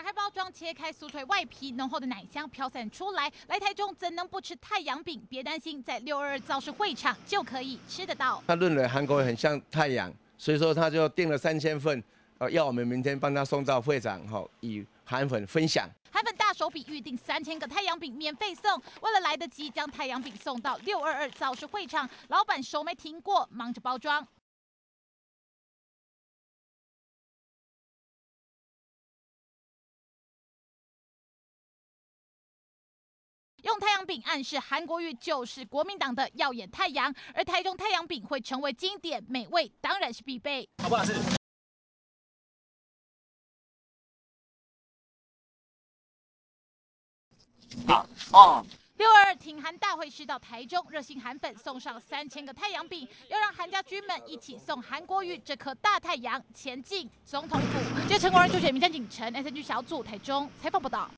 打开包装，切开酥脆外皮，浓厚的奶香飘散出来。来台中怎能不吃太阳饼？别担心，在622造势会场就可以吃得到。 他认为韩国很像太阳，所以说他就订了3000份，要我们明天帮他送到会场，与韩粉分享。 韩粉大手笔预定3000个太阳饼免费送，为了来得及将太阳饼送到622造势会场，老板手没停过，忙着包装。用太阳饼暗示韩国瑜就是国民党的耀眼太阳，而台中太阳饼会成为经典美味，当然是必备。 好不好吃？好哦。 622挺韩大会师到台中，热心韩粉送上3000个太阳饼，要让韩家军们一起送韩国瑜这颗大太阳前进总统府。记者陈国仁、朱雪明、张景成 SNG 小组台中采访报道。